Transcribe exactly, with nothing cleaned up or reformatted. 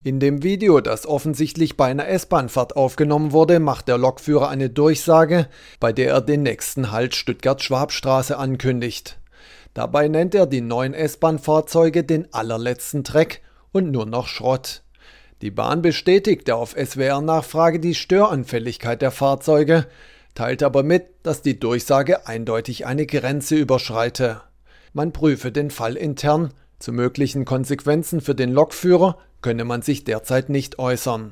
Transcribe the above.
In dem Video, das offensichtlich bei einer S-Bahn-Fahrt aufgenommen wurde, macht der Lokführer eine Durchsage, bei der er den nächsten Halt Stuttgart-Schwabstraße ankündigt. Dabei nennt er die neuen S-Bahn-Fahrzeuge den allerletzten Dreck und nur noch Schrott. Die Bahn bestätigte auf S W R-Nachfrage die Störanfälligkeit der Fahrzeuge, teilt aber mit, dass die Durchsage eindeutig eine Grenze überschreite. Man prüfe den Fall intern, zu möglichen Konsequenzen für den Lokführer könne man sich derzeit nicht äußern.